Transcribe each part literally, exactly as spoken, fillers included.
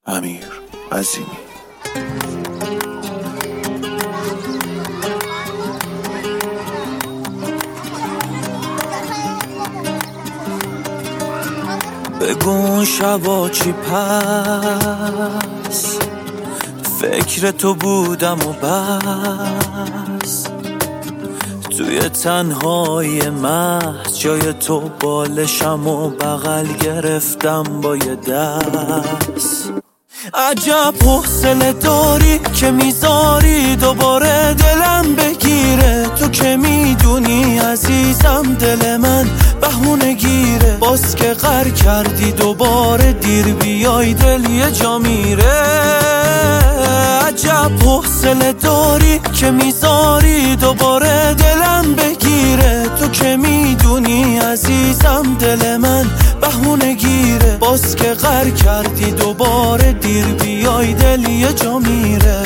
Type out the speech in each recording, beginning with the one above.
امیر عظیمی. بگو شبا چی پس فکر تو بودم و بس، توی تنهای محض جای تو بالشم و بغل گرفتم با یه دست. عجب حوصله داری که میذاری دوباره دلم بگیره، تو که میدونی عزیزم دل من بهونه گیره، باز که غر کردی دوباره دیر بیای دل یه جا میره. عجب حوصله داری که میذاری دوباره دلم بگیره، تو که میدونی عزیزم دل من بهونه گیره، باز که غر کردی دوباره دیر بیای دل یه جا میره.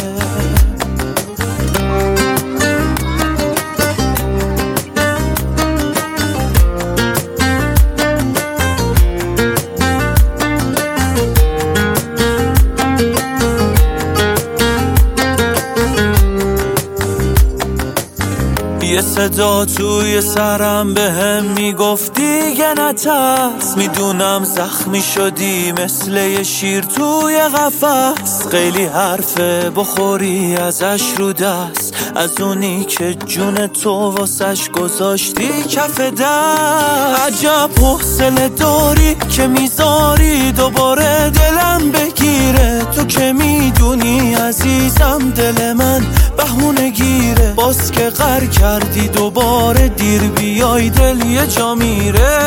یه صدا توی سرم به هم میگفت دیگه نترس، میدونم زخمی شدی مثل یه شیر توی قفس، خیلی حرفه بخوری ازش رو دست، از اونی که جون تو واسش گذاشتی کف دست. عجب حوصله داری که میذاری دوباره دلم بگیره، تو که میدونی عزیزم دل من بهونه گیره، باز که غر کردی دوباره دیر بیای دل یه جا میره.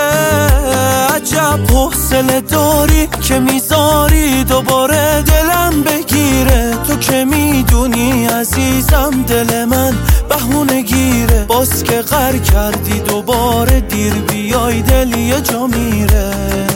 عجب حوصله داری که میذاری دوباره دلم بگیره، تو که میدونی عزیزم دل من بهونه گیره، باز که غر کردی دوباره دیر بیای دل یه جا میره.